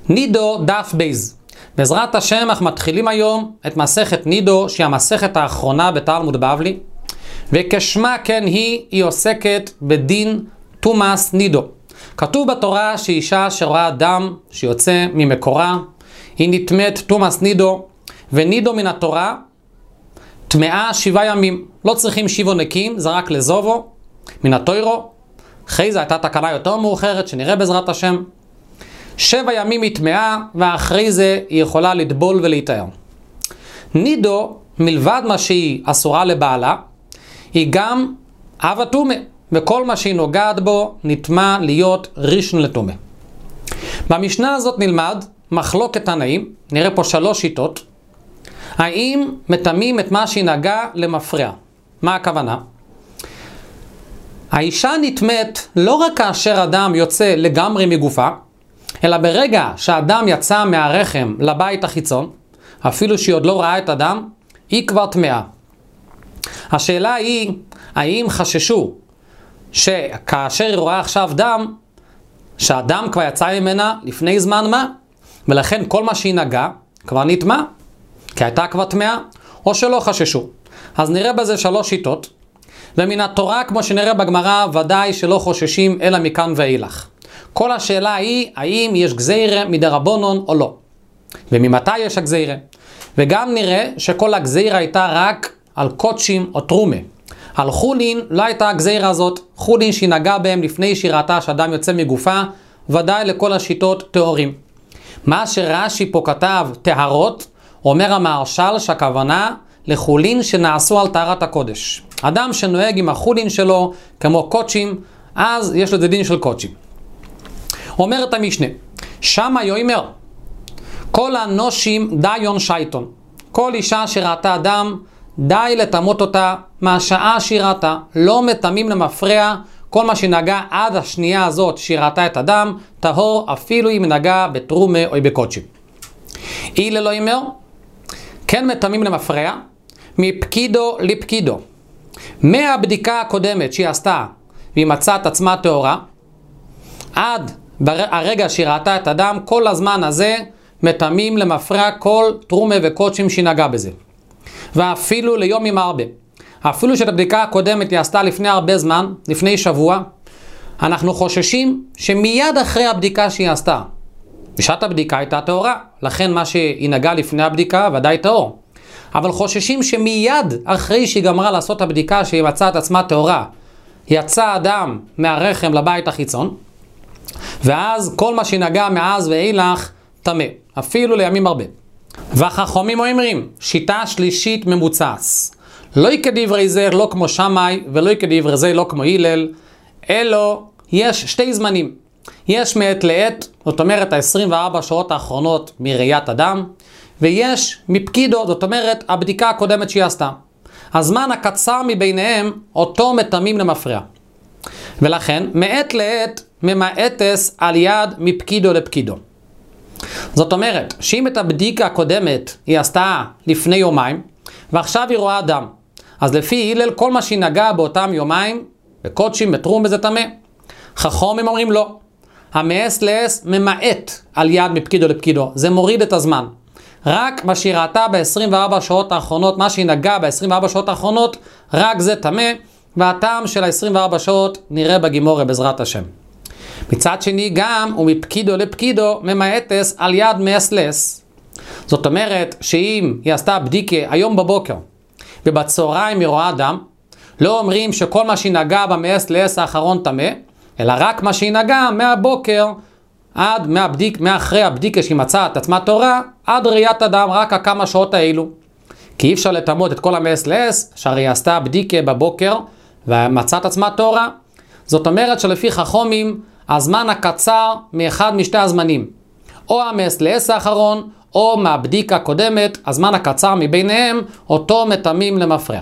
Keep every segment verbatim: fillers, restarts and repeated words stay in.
נידו דף בייז. בעזרת השם אנחנו מתחילים היום את מסכת נידו, שהיא המסכת האחרונה בתלמוד בבלי, וכשמה כן היא, היא עוסקת בדין תומאס נידו. כתוב בתורה שאישה שרואה דם שיוצא ממקורה, היא נטמאת תומאס נידו, ונידו מן התורה טמאה שבעה ימים. לא צריכים שבעה נקים, זה רק לזובו מן התוירו. אחרי זה הייתה תקנה יותר מאוחרת שנראה בעזרת השם. שבע ימים היא טמאה, ואחרי זה היא יכולה לטבול ולהיטהר. נידו, מלבד מה שהיא אסורה לבעלה, היא גם אב הטומאה, וכל מה שהיא נוגעת בו נטמא להיות ראשון לטומאה. במשנה הזאת נלמד מחלוקת תנאים, נראה פה שלוש שיטות. האם מטמאים את מה שהיא נגע למפרע? מה הכוונה? האישה נטמאת לא רק כאשר אדם יוצא לגמרי מגופה, אלא ברגע שהאדם יצא מהרחם לבית החיצון, אפילו שהיא עוד לא ראה את הדם, היא כבר טמאה. השאלה היא, האם חששו שכאשר היא רואה עכשיו דם, שהדם כבר יצא ממנה לפני זמן מה, ולכן כל מה שהיא נגע כבר נטמא, כי הייתה כבר טמאה, או שלא חששו. אז נראה בזה שלוש שיטות, ומן התורה, כמו שנראה בגמרא, ודאי שלא חוששים אלא מכאן ואילך. כל השאלה היא, האם יש גזירה מדרבנן או לא, וממתי יש הגזירה. וגם נראה שכל הגזירה הייתה רק על קודשים או תרומה. על חולין לא הייתה הגזירה הזאת. חולין שהיא נגעה בהם לפני שהיא ראתה שאדם יוצא מגופה, ודאי לכל השיטות טהורים. מה שרש"י פה כתב טהרות, אומר המהרש"ל שהכוונה לחולין שנעשו על טהרת הקודש. אדם שנוהג עם החולין שלו כמו קודשים, אז יש לזה דין של קודשים. אומרת המשנה, שמה יאמר, כל הנושים דיון שייטון. כל אישה שראתה דם, די לטמאות אותה מהשעה שהיא ראתה. לא מטמאים למפרע, כל מה שנגע עד השנייה הזאת שהיא ראתה את הדם, טהור אפילו אם נגע בתרומה או בקודשים. אילה לא יאמר, כן מטמאים למפרע, מפקידו לפקידו. מהבדיקה הקודמת שהיא עשתה, והיא מצאה את עצמה טהורה, עד הרגע שהיא ראתה את הדם, כל הזמן הזה מטמאים למפרע כל תרומה וקודשים שהיא נגעה בזה. ואפילו ליום עם הרבה. אפילו שאת הבדיקה הקודמת היא עשתה לפני הרבה זמן, לפני שבוע, אנחנו חוששים שמיד אחרי הבדיקה שהיא עשתה, בשעת הבדיקה הייתה טהורה, לכן מה שהיא נגעה לפני הבדיקה ודאי טהור. אבל חוששים שמיד אחרי שהיא גמרה לעשות הבדיקה שהיא מצאה את עצמה טהורה, יצא אדם מהרחם לבית החיצון, ואז כל מה שנגע מאז ואילך טמא, אפילו לימים הרבה. והחכמים אומרים, שיטה שלישית ממוצעת. לא כדברי זה לא כמו שמאי, ולא כדברי זה לא כמו הלל, אלו יש שתי זמנים. יש מעת לעת, זאת אומרת ה-עשרים וארבע שעות האחרונות מראיית אדם, ויש מפקידו, זאת אומרת הבדיקה הקודמת שהיא עשתה. הזמן הקצר מביניהם אותו מטמאים למפרע. ולכן מעת לעת ממעטס על יד מפקידו לפקידו. זאת אומרת, שאם את הבדיקה הקודמת היא עשתה לפני יומיים, ועכשיו היא רואה דם, אז לפי הלל כל מה שהיא נגעה באותם יומיים, בקודשים, בתרום בזה טמא. חכמים אומרים לא. המאס לאס ממעט על יד מפקידו לפקידו. זה מוריד את הזמן. רק מה שהיא ראתה ב-עשרים וארבע שעות האחרונות, מה שהיא נגעה ב-עשרים וארבע שעות האחרונות, רק זה טמא, והטעם של ה-עשרים וארבע שעות נראה בגימורה בעזרת השם. מצד שני גם, ומפקידו לפקידו, ממעטס על יד מאס לאס. זאת אומרת, שאם היא עשתה בדיקה היום בבוקר, ובצהריים היא רואה דם, לא אומרים שכל מה שהיא נגעה במאס לאס האחרון טמא, אלא רק מה שהיא נגעה מהבוקר, עד מהבדיק, מאחרי הבדיקה שהיא מצאה את עצמה טהורה, עד ראיית הדם, רק הכמה שעות האלו. כי אי אפשר לטמאות את כל המאס לאס, שהרי היא עשתה בדיקה בבוקר, ומצאה את עצמה טהורה. זאת אומרת שלפי חכמים, הזמן הקצר מאחד משתי הזמנים, או המאס לאס האחרון, או מהבדיקה הקודמת, הזמן הקצר מביניהם, אותו מטמאים למפרע.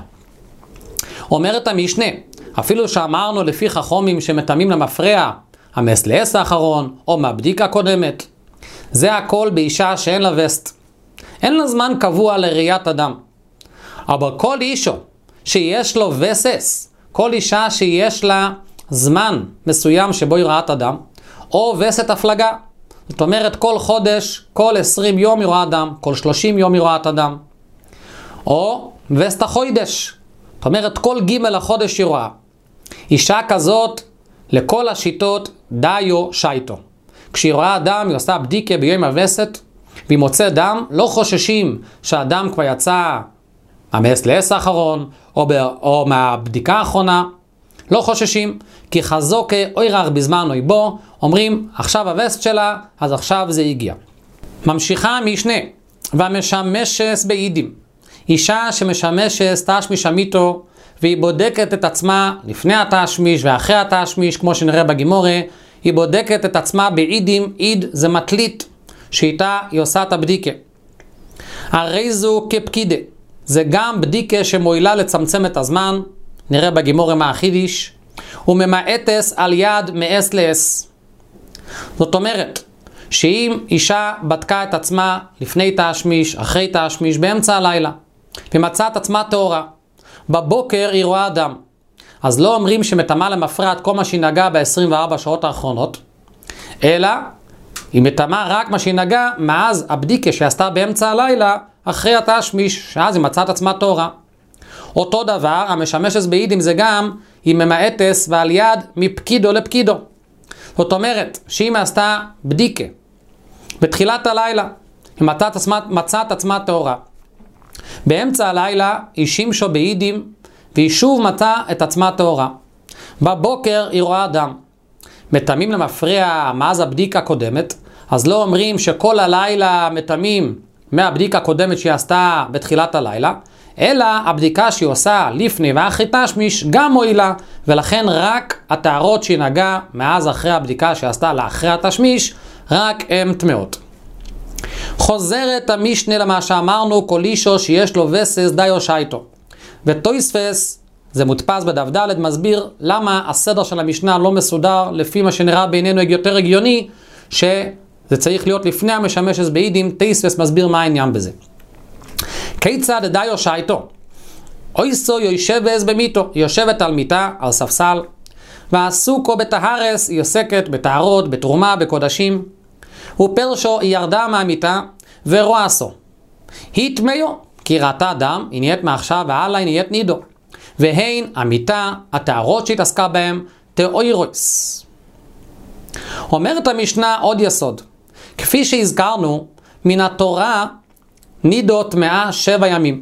אומרת המשנה, אפילו שאמרנו לפי חכמים שמטמאים למפרע, המאס לאס האחרון, או מהבדיקה הקודמת, זה הכל באישה שאין לה וסט. אין לה זמן קבוע לראיית אדם. אבל כל אישו שיש לו וסס, כל אישה שיש לה זמן מסוים שבו היא ראה את אדם, או וסת הפלגה. זאת אומרת כל חודש, כל עשרים יום היא רואה דם, כל שלושים יום היא רואה את הדם. או וסטה חוידש, זאת אומרת כל ג' לחודש היא רואה. אישה כזאת, לכל השיטות דיו שייטו. כשהיא רואה דם, היא עושה בדיקה ביום הווסת, והיא מוצא דם, לא חוששים שהדם כבר יצא המס לעס האחרון, או, ב, או מהבדיקה האחרונה, לא חוששים, כי חזוק אוירח בזמן אוי בו, אומרים עכשיו הווסת שלה, אז עכשיו זה הגיע. ממשיכה משנה, והמשמשס בעידים. אישה שמשמשס תשמיש אמיתו, והיא בודקת את עצמה לפני התשמיש ואחרי התשמיש, כמו שנראה בגימורה, היא בודקת את עצמה בעידים, עיד זה מטלית, שאיתה היא עושה את הבדיקה. הרי זו כפקידה, זה גם בדיקה שמועילה לצמצם את הזמן, נראה בגימורה מהחידיש, וממעטס על יד מאס לאס. זאת אומרת, שאם אישה בדקה את עצמה לפני תשמיש, אחרי תשמיש, באמצע הלילה, ומצאה את עצמה טהורה, בבוקר היא רואה דם, אז לא אומרים שמטמאה למפרע את כל מה שהיא נגעה ב-עשרים וארבע שעות האחרונות, אלא היא מטמאה רק מה שהיא נגעה מאז הבדיקה שעשתה באמצע הלילה, אחרי התשמיש, שאז היא מצאה את עצמה טהורה. אותו דבר, המשמשס בעידים זה גם, היא ממעטס ועל יד מפקידו לפקידו. זאת אומרת, שאם עשתה בדיקה בתחילת הלילה, היא מצאה את עצמה, מצאה את עצמה טהורה. באמצע הלילה היא שימשו בעידים, והיא שוב מצאה את עצמה טהורה. בבוקר היא רואה דם. מטמאים למפרע מאז הבדיקה הקודמת, אז לא אומרים שכל הלילה מטמאים מהבדיקה הקודמת שהיא עשתה בתחילת הלילה, אלא הבדיקה שהיא עושה לפני ואחרי תשמיש גם מועילה, ולכן רק הטהרות שהיא נגעה מאז אחרי הבדיקה שעשתה לאחרי התשמיש, רק הן טמאות. חוזרת המשנה למה שאמרנו, כל אישו שיש לו וסס דיו שייטו. ותויספס, זה מודפס בדף ד', מסביר למה הסדר של המשנה לא מסודר, לפי מה שנראה בעינינו יותר הגיוני, שזה צריך להיות לפני המשמשס בעידים. תויספס מסביר מה העניין בזה. כיצד דיו שייטו? אויסו יושבס במיתו, היא יושבת על מיטה, על ספסל, ועסוקו בטהרס, היא עוסקת בטהרות, בתרומה, בקודשים, ופרשו היא ירדה מהמיטה ורועסו. היא תמיו, כי ראתה דם, היא נהיית מעכשיו והלאה, היא נהיית נידו. והן המיטה, הטהרות שהתעסקה בהם, תאוירוס. אומרת המשנה עוד יסוד. כפי שהזכרנו, מן התורה נידו טמאה שבע ימים.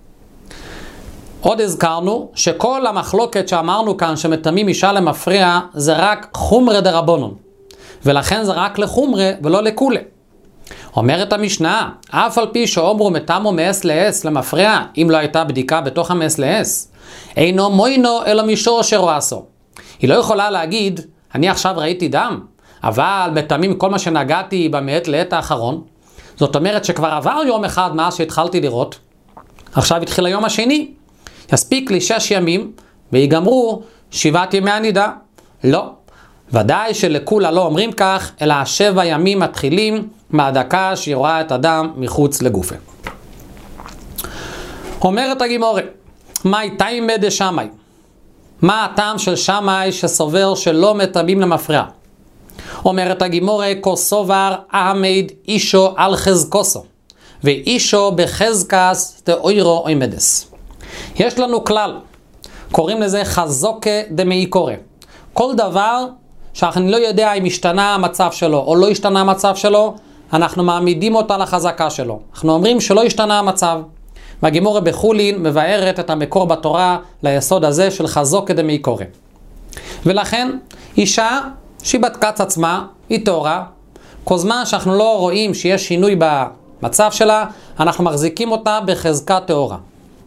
עוד הזכרנו שכל המחלוקת שאמרנו כאן שמטמאים אישה למפרע זה רק חומרה דרבנן. ולכן זה רק לחומרה ולא לכולה. אומרת המשנה, אף על פי שאומרו מטמאו מאס לאס למפרע, אם לא הייתה בדיקה בתוך המאס לאס, אינו מוינו אלא מישור שרועסו. היא לא יכולה להגיד, אני עכשיו ראיתי דם, אבל מטמאים כל מה שנגעתי במעת לעת האחרון. זאת אומרת שכבר עבר יום אחד מאז שהתחלתי לראות, עכשיו התחיל היום השני. יספיק לי שש ימים ויגמרו שבעת ימי הנידה. לא. ודאי שלכולה לא אומרים כך, אלא השבע ימים מתחילים מהדקה שהיא רואה את הדם מחוץ לגופה. אומרת הגימורה, מאי תימא דשמאי? מה הטעם של שמאי שסובר שלא מטמאים למפרע? אומרת הגימורה, כוסובר אהמד אישו על חזקוסו, ואישו בחזקס תאוירו עומדס. יש לנו כלל, קוראים לזה חזוקה דמאיקורא. כל דבר שאנחנו לא יודע אם השתנה המצב שלו או לא השתנה המצב שלו, אנחנו מעמידים אותה לחזקה שלו. אנחנו אומרים שלא השתנה המצב. והגימורה בחולין מבארת את המקור בתורה ליסוד הזה של חזוקה דמאיקורא. ולכן אישה שהיא בדקה את עצמה, היא טהורה, כל זמן שאנחנו לא רואים שיש שינוי במצב שלה, אנחנו מחזיקים אותה בחזקה טהורה.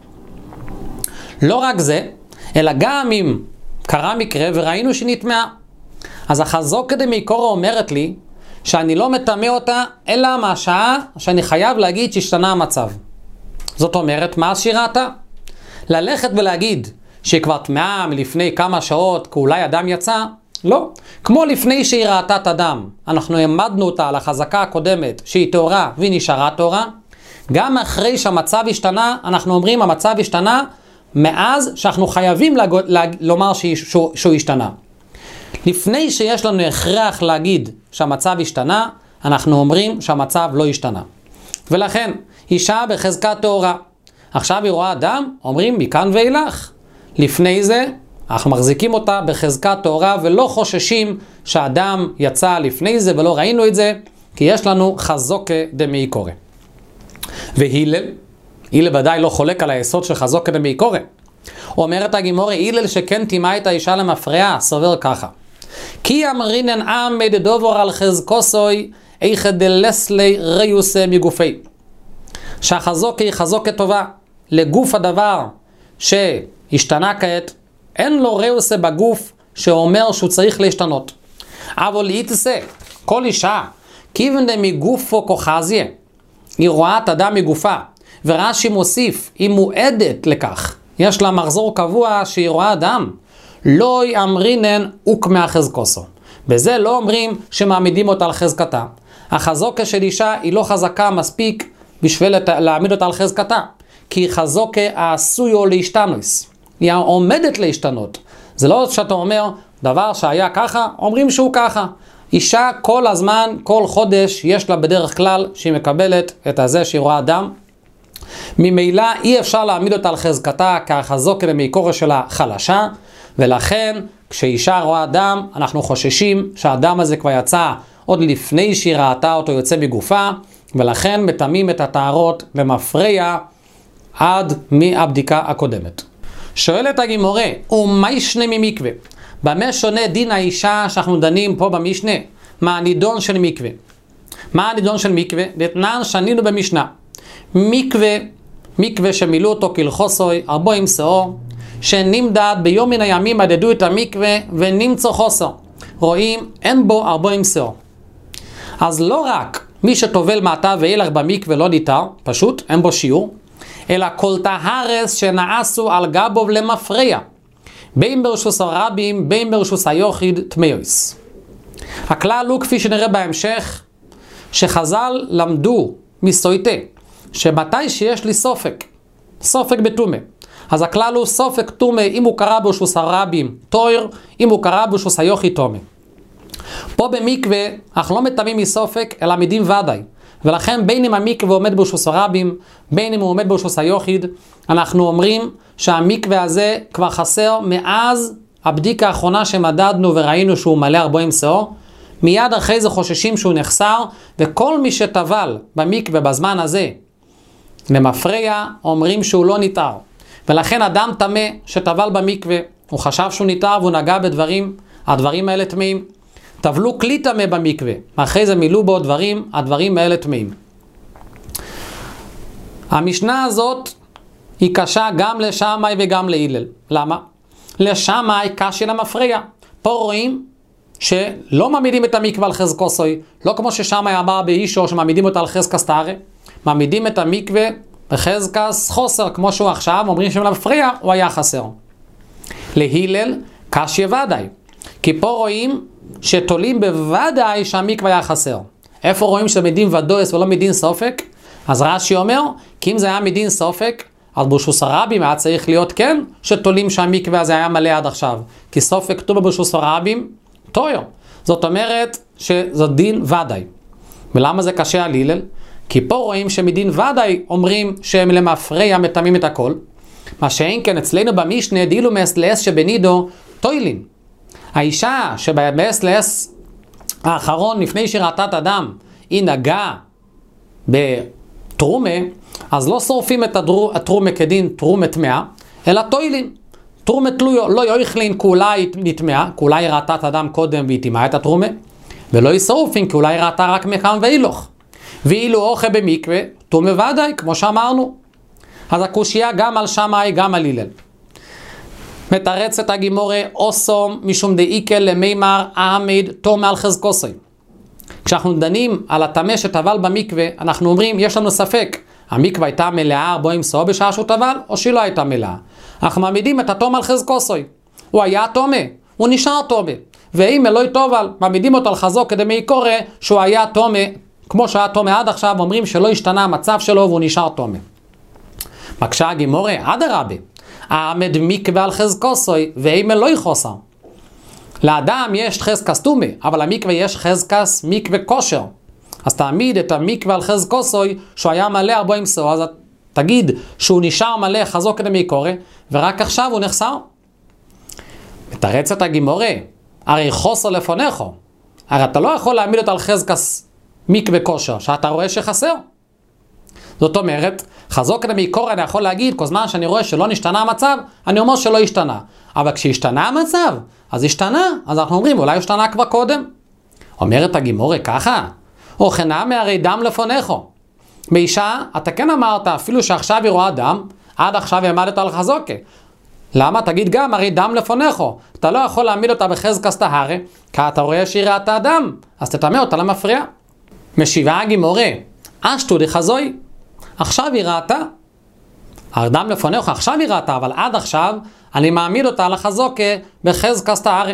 לא רק זה, אלא גם אם קרה מקרה וראינו שנטמעה, אז החזוקה דמאיקורא אומרת לי שאני לא מטמא אותה אלא מהשעה שאני חייב להגיד שהשתנה המצב. זאת אומרת, מה שהיא ראתה? ללכת ולהגיד שהיא כבר טמאה מלפני כמה שעות כי אולי הדם יצא? לא. כמו לפני שהיא ראתה את הדם, אנחנו העמדנו אותה על החזקה הקודמת שהיא טהורה והיא נשארה טהורה. גם אחרי שהמצב השתנה, אנחנו אומרים המצב השתנה מאז שאנחנו חייבים לג... לג... לומר שהוא... שהוא השתנה. לפני שיש לנו הכרח להגיד שהמצב השתנה, אנחנו אומרים שהמצב לא השתנה. ולכן, אישה בחזקת טהורה. עכשיו היא רואה דם, אומרים מכאן ואילך. לפני זה, אנחנו מחזיקים אותה בחזקת טהורה ולא חוששים שהדם יצא לפני זה ולא ראינו את זה, כי יש לנו חזוקה דמי קורא. והילל, הילל ודאי לא חולק על היסוד של חזוקה דמי קורא. אומרת הגימורה, הילל שכן טימא את האישה למפרעה, סובר ככה. כי אמרינן עמד דובר על חזקוסוי, איכא דלסלי ריוסה מגופי. שהחזוקה היא חזוקה טובה. לגוף הדבר שהשתנה כעת, אין לו ריוסה בגוף שאומר שהוא צריך להשתנות. אבל יתסה, כל אישה, כיוון דמגופו כוחזיה, היא רואה את אדם מגופה, ורש"י מוסיף, היא מועדת לכך. יש לה מחזור קבוע שהיא רואה אדם. לא יאמרינן הוקמה חזקוסו. בזה לא אומרים שמעמידים אותה על חזקתה. החזוקה של אישה היא לא חזקה מספיק בשביל להעמיד אותה על חזקתה. כי היא חזוקה העשויו להשתנוס. היא עומדת להשתנות. זה לא שאתה אומר, דבר שהיה ככה, אומרים שהוא ככה. אישה כל הזמן, כל חודש, יש לה בדרך כלל שהיא מקבלת את הזה שהיא רואה אדם. ממילא אי אפשר להעמיד אותה על חזקתה, כי החזוקה למקורה שלה חלשה, ולכן כשאישה רואה אדם, אנחנו חוששים שהאדם הזה כבר יצא עוד לפני שהיא ראתה אותו יוצא מגופה, ולכן מטמאים את הטהרות למפרע עד מהבדיקה הקודמת. שואלת הגימורה, ומה ישנה ממקווה? במה שונה דין האישה שאנחנו דנים פה במשנה? מה הנידון של מקווה? מה הנידון של מקווה? דתנן שנינו במשנה. מקווה, מקווה שמילאו אותו כלחוסוי, ארבעים שאור, שנמדד ביום מן הימים מדדו את המקווה ונמצא חוסר. רואים, אין בו ארבעים שאור. אז לא רק מי שטובל מעתה ואילך במקווה לא ניתר, פשוט, אין בו שיעור, אלא כל טהרס שנעשו על גבוב למפרע, בין ברשוס הרבים, בין ברשוס היוחיד, תמאוס. הכלל הוא כפי שנראה בהמשך, שחז"ל למדו מסויטה, שמתי שיש לי סופק, סופק בתומה, אז הכלל הוא סופק תומה אם הוא קרא ברשוס הרבים, תויר, אם הוא קרא ברשוס היוחיד תומה. פה במקווה אנחנו לא מטמאים מסופק, אלא מדין ודאי. ולכן בין אם המקווה עומד ברשוס הרבים, בין אם הוא עומד ברשוס היוחיד, אנחנו אומרים שהמקווה הזה כבר חסר מאז הבדיקה האחרונה שמדדנו וראינו שהוא מלא ארבעים שאור. מיד אחרי זה חוששים שהוא נחסר, וכל מי שטבל במקווה בזמן הזה למפרע אומרים שהוא לא ניתר. ולכן אדם טמא שטבל במקווה, הוא חשב שהוא ניתר והוא נגע בדברים, הדברים האלה טמאים. טבלו כלי טמא במקווה, אחרי זה מילאו בו דברים, הדברים האלה טמאים. המשנה הזאת היא קשה גם לשמאי וגם להילל. למה? לשמאי קשה למפרע. פה רואים שלא מעמידים את המקווה על חזקוסוי, לא כמו ששמאי אמר באישו שמעמידים אותה על חזקס טהרה, מעמידים את המקווה בחזקס חוסר, כמו שהוא עכשיו, אומרים שלמפרע הוא היה חסר. להילל קשה ודאי, כי פה רואים שתולים בוודאי שהמקווה היה חסר. איפה רואים שמדין ודויס ולא מדין סופק? אז רש"י אומר, כי אם זה היה מדין סופק, אז ברשוס הרבים היה צריך להיות כן, שתולים שהמקווה הזה היה מלא עד עכשיו. כי סופק כתוב ברשוס הרבים, טויר. זאת אומרת שזאת דין ודאי. ולמה זה קשה על הלל? כי פה רואים שמדין ודאי אומרים שהם למפרע מטמאים את הכל. מה שאין כן אצלנו במשנה דילו מאסלס שבנידו טוילין. האישה שבאסלס האחרון לפני שראתה את הדם היא נגעה בתרומה, אז לא שורפים את התרומה כדין תרומה טמאה, אלא טוילין. תרומה תלויו לא יויכלין כי אולי נטמאה, כי אולי ראתה את הדם קודם והיא טימאה את התרומה, ולא ישרופין כי אולי ראתה רק מכאן ואילוך. ואילו אוכל במקווה, תומה ודאי, כמו שאמרנו. אז הקושיה גם על שמאי, גם על הלל. מתרצת הגימורה אוסום משום דאיקל למימר העמד תומה על חזקוסוי. כשאנחנו דנים על הטמא שטבל במקווה, אנחנו אומרים, יש לנו ספק, המקווה הייתה מלאה ארבעים שאור בשעה שהוא טבל, או שהיא לא הייתה מלאה. אנחנו מעמידים את התום על חזקוסוי. הוא היה תומה, הוא נשאר תומה. ואם אלוהי טובל, מעמידים אותו על חזוק כדי מי קורא שהוא היה תומה, כמו שהיה תומה עד עכשיו, אומרים שלא השתנה המצב שלו והוא נשאר תומה. מקשה הגימורה, עד הרבה, העמד מקווה על חזקוסוי, ואם אלוהי חוסר. לאדם יש חזקס תומה, אבל למקווה יש חזקס מקווה כושר. אז תעמיד את המקווה על חז כוסוי שהוא היה מלא ארבעים סור, אז תגיד שהוא נשאר מלא חזוק כדי מקורא, ורק עכשיו הוא נחסר. מתרצת הגימורה, הרי חוסר לפונךו, הרי אתה לא יכול להעמיד אותו על חזקס מקווה כושר, שאתה רואה שחסר. זאת אומרת, חזוק כדי מקורא אני יכול להגיד, כל זמן שאני רואה שלא נשתנה המצב, אני אומר שלא השתנה. אבל כשהשתנה המצב, אז השתנה, אז אנחנו אומרים, אולי השתנה כבר קודם. אומרת הגימורה ככה, או חנמי הרי דם לפונךו. באישה, אתה כן אמרת, אפילו שעכשיו היא רואה דם, עד עכשיו היא עמדת על חזוקה. למה? תגיד גם, הרי דם לפונךו. אתה לא יכול להעמיד אותה בחזקס טהרה, כי אתה רואה שהיא ראתה דם, אז תטמא אותה למפריע. משיבה הגימורה, אשתו דחזוי, עכשיו היא ראתה. הדם לפונךו, עכשיו היא ראתה, אבל עד עכשיו אני מעמיד אותה על החזוקה בחזקס טהרה.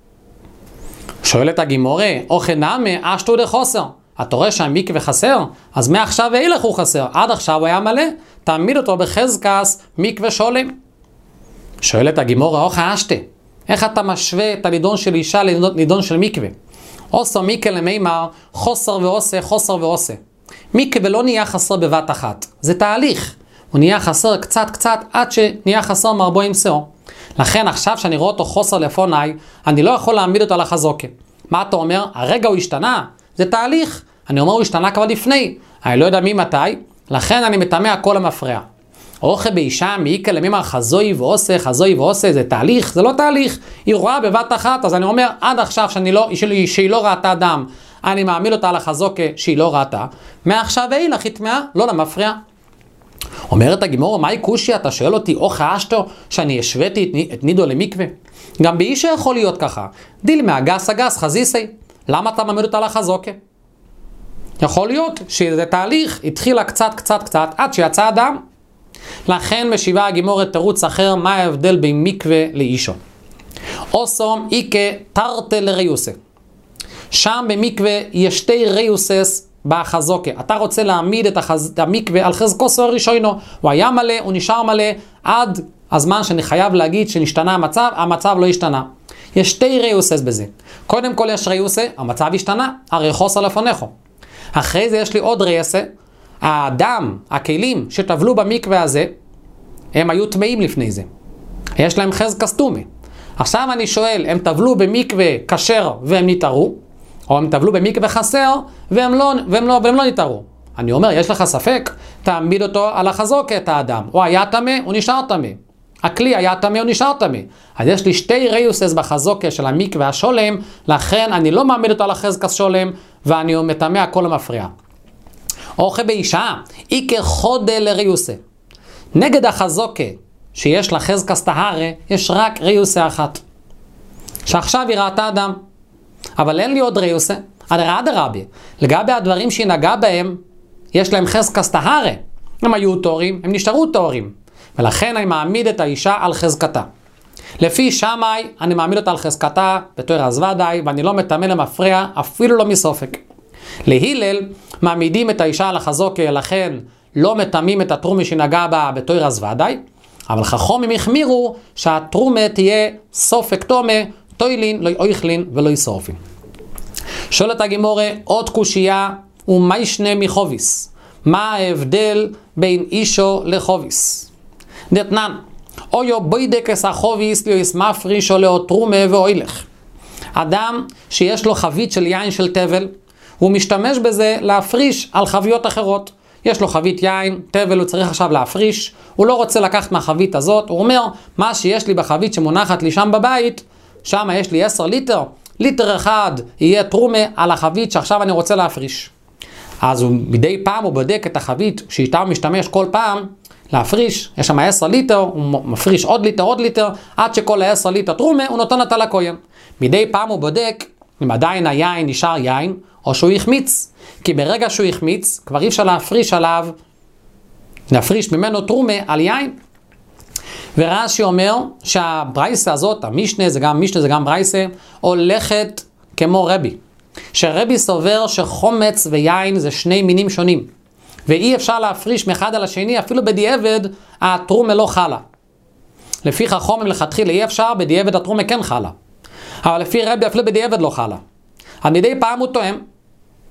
שואלת הגימורה, או חנמי אשתו דחוסר. אתה רואה שהמקווה חסר? אז מעכשיו ואילך הוא חסר. עד עכשיו הוא היה מלא. תעמיד אותו בחזקס מקווה שולם. שואלת הגימורה, אוחה אשתה. איך אתה משווה את הנידון של אישה לנידון של מקווה? עושו מקווה למימר, חוסר ועושה, חוסר ועושה. מקווה לא נהיה חסר בבת אחת. זה תהליך. הוא נהיה חסר קצת קצת עד שנהיה חסר מארבעים סור. לכן עכשיו שאני רואה אותו חוסר לפוני, אני לא יכול להעמיד אותו על החזוקה. מה אתה אומר? הרגע הוא השתנה. זה תהליך. אני אומר הוא השתנה כבר לפני. אני לא יודע מי מתי, לכן אני מטמא הכל המפריע. אוכל באישה מעיקה למימר חזוי ועושה, חזוי ועושה, זה תהליך, זה לא תהליך. היא רואה בבת אחת, אז אני אומר עד עכשיו שאני לא, שהיא לא ראתה דם, אני מעמיד אותה על החזוקה שהיא לא ראתה. מעכשיו ואילך היא טמאה, לא למפריע. אומרת הגימורה, מהי קושי? אתה שואל אותי, או חשתו שאני השוויתי את נידו למקווה? גם באישה יכול להיות ככה. דיל מהגס הגס חזיסי. למה אתה מעמיד אותה על החזוקה? יכול להיות שזה תהליך, התחילה קצת קצת קצת עד שיצא הדם. לכן משיבה הגימורה תירוץ אחר, מה ההבדל בין מקווה לאישו. אוסום איקה תרתי לריוסה. שם במקווה יש שתי ריוסס בחזוקה. אתה רוצה להעמיד את החז... המקווה על חזקוסו הראשונו. הוא היה מלא, הוא נשאר מלא, עד הזמן שאני חייב להגיד שנשתנה המצב, המצב לא השתנה. יש שתי ריוסס בזה. קודם כל יש ריוסה, המצב השתנה, הרי חוסר לפונךו. אחרי זה יש לי עוד ריוסה, האדם, הכלים שטבלו במקווה הזה, הם היו טמאים לפני זה. יש להם חזקס טומאה. עכשיו אני שואל, הם טבלו במקווה כשר והם נתארו, או הם טבלו במקווה חסר והם לא, והם לא, והם לא נתארו. אני אומר, יש לך ספק? תעמיד אותו על החזוקה את האדם. הוא היה טמא, הוא נשאר טמא. הכלי היה טמא, הוא נשאר טמא. אז יש לי שתי ריוסס בחזוקה של המקווה השולם, לכן אני לא מעמיד אותו על החזקס שולם, ואני מטמא הכל המפריע. אוכל באישה, איקר חודה לריוסה. נגד החזוקה שיש לה חזקס טהרה, יש רק ריוסה אחת. שעכשיו היא ראתה אדם. אבל אין לי עוד ריוסה. אדרבה, לגבי הדברים שהיא נגעה בהם, יש להם חזקס טהרה. הם היו תורים, הם נשארו תורים. ולכן אני מעמיד את האישה על חזקתה. לפי שמאי, אני מעמיד אותה על חזקתה בתור הזוודאי, ואני לא מטמא למפריע, אפילו לא מסופק. להילל, מעמידים את האישה על החזוקה, לכן לא מטמאים את התרומה שנגע בה בתור הזוודאי, אבל חכמים החמירו שהתרומה תהיה סופק תומה, תוילין, לא יאכלין ולא ישרופין. שואלת הגימורה, עוד קושייה, ומה ישנה מחוביס? מה ההבדל בין אישו לחוביס? דתנן, אויו בוידקס החוביס ליוס מפריש או לאו תרומה ואוילך. אדם שיש לו חבית של יין של תבל, הוא משתמש בזה להפריש על חביות אחרות. יש לו חבית יין, תבל, הוא צריך עכשיו להפריש, הוא לא רוצה לקחת מהחבית הזאת, הוא אומר, מה שיש לי בחבית שמונחת לי שם בבית, שם יש לי עשר ליטר, ליטר אחד יהיה תרומה על החבית שעכשיו אני רוצה להפריש. אז הוא, מדי פעם הוא בודק את החבית שאיתה הוא משתמש כל פעם להפריש, יש שם עשר ליטר, הוא מפריש עוד ליטר, עוד ליטר, עד שכל ה-עשר ליטר תרומה הוא נותן אותה לכהן. מדי פעם הוא בודק אם עדיין היין נשאר יין, או שהוא יחמיץ. כי ברגע שהוא יחמיץ, כבר אי אפשר להפריש עליו, להפריש ממנו תרומה על יין. ורש"י אומר שהברייסה הזאת, המשנה זה גם משנה זה גם ברייסה, הולכת כמו רבי. שרבי סובר שחומץ ויין זה שני מינים שונים. ואי אפשר להפריש מאחד על השני, אפילו בדיעבד התרומה לא חלה. לפי חכמים לכתחילה אי אפשר, בדיעבד התרומה כן חלה. אבל לפי רבי אפילו בדיעבד לא חלה. אז מדי פעם הוא טועם.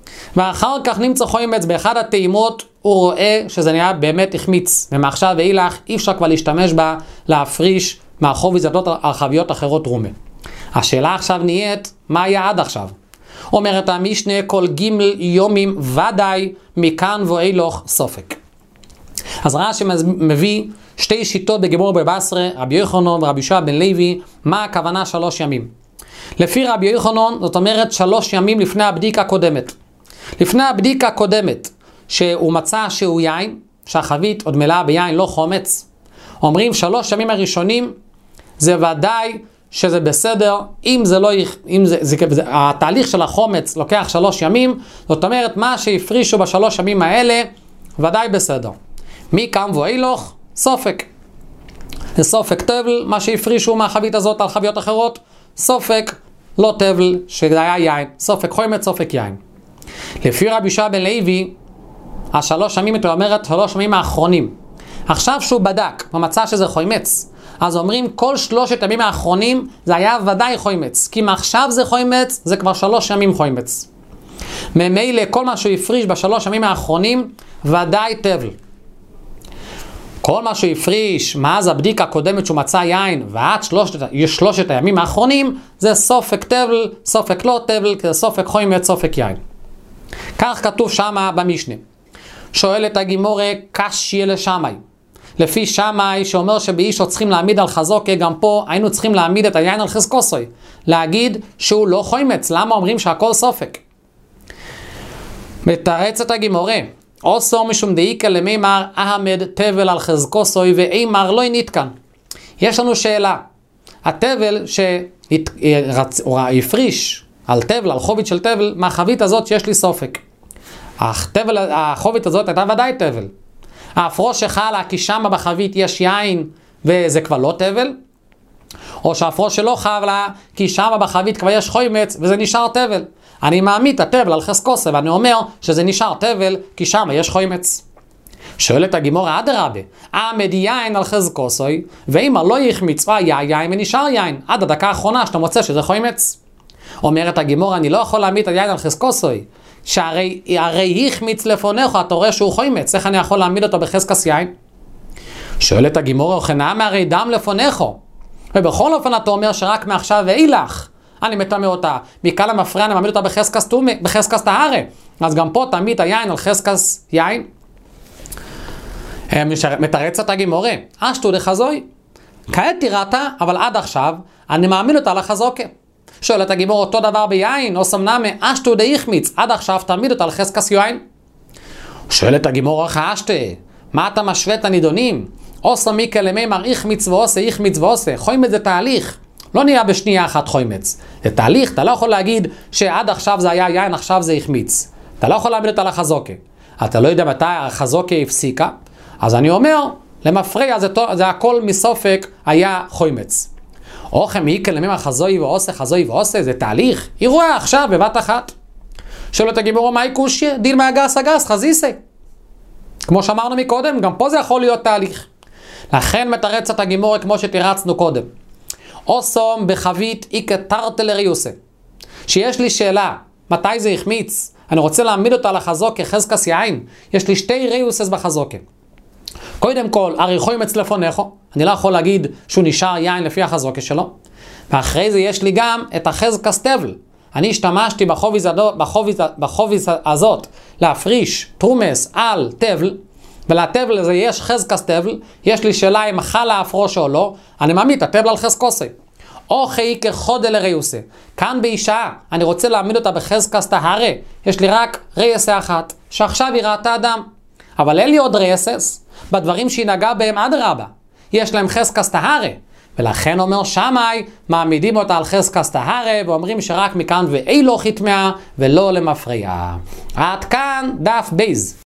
ואחר כך נמצא חומץ באחד הטעימות, הוא רואה שזה נהיה באמת החמיץ, ומעכשיו ואילך אי אפשר כבר להשתמש בה להפריש מהחובי זדות הרחביות אחרות תרומה. השאלה עכשיו נהיית, מה היה עד עכשיו? אומרת המשנה, כל גימל יומים ודאי מכאן ואילוך סופק. אז רש"י מביא שתי שיטות בגימור בבא בתרא, רבי יוחנן ורבי יהושע בן לוי, מה הכוונה שלוש ימים. לפי רבי יוחנן, זאת אומרת שלוש ימים לפני הבדיקה הקודמת. לפני הבדיקה הקודמת, שהוא מצא שהוא יין, שהחבית עוד מלאה ביין, לא חומץ, אומרים שלוש ימים הראשונים, זה ודאי שזה בסדר, אם זה לא, אם זה, זה, זה, התהליך של החומץ לוקח שלוש ימים, זאת אומרת מה שהפרישו בשלוש ימים האלה, ודאי בסדר. מכאן ואילוך, סופק. זה סופק תבל, מה שהפרישו מהחבית הזאת על חביות אחרות, סופק לא תבל, שזה היה יין, סופק חומץ, סופק יין. לפי רבי יהושע בן לוי, השלוש ימים, אתה אומרת, שלוש ימים האחרונים. עכשיו שהוא בדק, ומצא שזה חומץ, אז אומרים, כל שלושת ימים האחרונים, זה היה ודאי חומץ. כי מעכשיו זה חומץ, זה כבר שלוש ימים חומץ. ממילא, כל מה שהוא הפריש בשלוש ימים האחרונים, ודאי תבל. כל מה שהוא הפריש, מאז הבדיקה הקודמת שהוא מצא יין, ועד שלושת, שלושת הימים האחרונים, זה סופק תבל, סופק לא תבל, זה סופק חומץ, סופק יין. כך כתוב שמה במשנה. שואלת הגימורה, קשיא לשמאי. לפי שמאי שאומר שבאיש עוד צריכים להעמיד על חזוקה, גם פה היינו צריכים להעמיד את היין על חזקוסוי. להגיד שהוא לא חומץ. למה אומרים שהכל סופק? מתרצת הגימורה. אוסור משום דאיקה למימר אהמד תבל על חזקוסוי ואימר לא ינתקן. יש לנו שאלה. התבל שהפריש על תבל, על חובית של תבל, מהחבית הזאת שיש לי סופק. התבל, החובית הזאת הייתה ודאי תבל. ההפרוש שחלה כי שמה בחבית יש יין וזה כבר לא תבל, או שההפרוש שלא חלה כי שמה בחבית כבר יש חומץ וזה נשאר תבל. אני מעמיד את התבל על חזקוסה ואני אומר שזה נשאר תבל כי שמה יש חומץ. שואלת הגימורה, אדרבה, עמד יין על חזקוסוי, ואם לא יחמיץ היה יין ונשאר יין עד הדקה האחרונה שאתה מוצא שזה חומץ. אומרת הגימורה, אני לא יכול להעמיד את היין על חזקוסוי, שהרי הרי החמיץ לפונך, אתה רואה שהוא חומץ, איך אני יכול להעמיד אותו בחזקס יין? שואלת הגימורה, וכנעמה הרי דם לפונך, ובכל אופן אתה אומר שרק מעכשיו ואילך אני מטמא אותה, מכאן המפריע אני מעמיד אותה בחזקס תומי, בחזקס טהרה, אז גם פה תעמיד היין על חזקס יין. מתרצת הגימורה, אשתו דחזוי, כעת תיראת, אבל עד עכשיו אני מעמיד אותה לחזוקה. שואלת הגימור, אותו דבר ביין, או סמנמה, אשתו דאיחמיץ, עד עכשיו תעמיד אותה לחזקס יין. שואלת הגימור, איך אשתה? מה אתה משווה את הנידונים? עושה מיקה למימר איחמיץ ועושה, איחמיץ ועושה. חומץ זה תהליך. לא נהיה בשנייה אחת חומץ. זה תהליך, אתה לא יכול להגיד שעד עכשיו זה היה יין, עכשיו זה איחמיץ. אתה לא יכול להעמיד אותה לחזוקה. אתה לא יודע מתי החזוקה הפסיקה. אז אני אומר, למפריע זה, זה הכל מסופק היה חומץ. אוכם איקה למימר חזוי ועושה, חזוי ועושה, זה תהליך. היא רואה עכשיו בבת אחת. שואלת הגימור, מהי קושיה? דיל מהגס הגס, חזיסי. כמו שאמרנו מקודם, גם פה זה יכול להיות תהליך. לכן מתרצת הגימור כמו שתירצנו קודם. אוסום בחבית איקה טרטל ריוסה. שיש לי שאלה, מתי זה יחמיץ? אני רוצה להעמיד אותה לחזוקה, חזקס יין. יש לי שתי ריוסס בחזוקה. קודם כל, הרי חומץ לפונךו, אני לא יכול להגיד שהוא נשאר יין לפי החזוקה שלו. ואחרי זה יש לי גם את החזקס תבל. אני השתמשתי בחוביז, בחוביז, בחוביז הזאת להפריש תרומס על תבל, ולתבל הזה יש חזקס תבל, יש לי שאלה אם חלה ההפרוש או לא, אני מעמיד את התבל על חזקוסי. או חיי כחודל לריוסה. כאן באישה, אני רוצה להעמיד אותה בחזקס טהרה, יש לי רק רייסה אחת, שעכשיו היא ראתה אדם. אבל אין לי עוד רייסס, בדברים שהיא נגעה בהם עד רבה. יש להם חזקס טהרה, ולכן אומר שמאי, מעמידים אותה על חזקס טהרה, ואומרים שרק מכאן ואילו חיתמאה ולא למפריע. עד כאן דף בייז.